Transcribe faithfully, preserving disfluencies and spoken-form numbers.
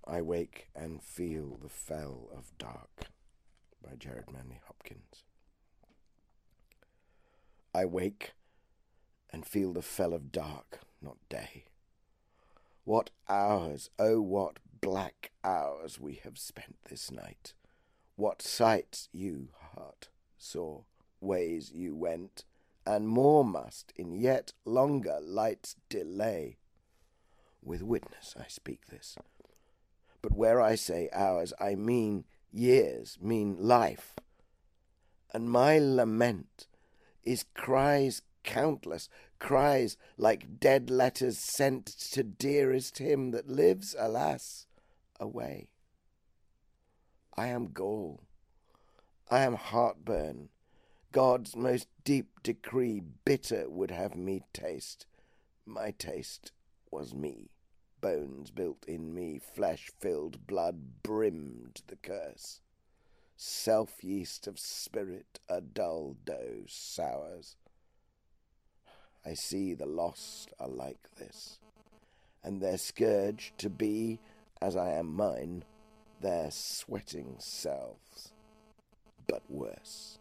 I wake and feel the fell of dark, by Jared Manley Hopkins. I wake and feel the fell of dark, not day. What hours, oh what black hours we have spent this night. What sights you, heart, saw, ways you went, and more must in yet longer light's delay. With witness I speak this, but where I say hours, I mean years, mean life. And my lament is cries countless, cries like dead letters sent to dearest him that lives, alas, away. I am gall, I am heartburn, God's most deep decree bitter would have me taste. My taste was me, bones built in me, flesh-filled, blood brimmed the curse. Self-yeast of spirit a dull dough sours. I see the lost are like this, and their scourge to be, as I am mine, their sweating selves, but worse.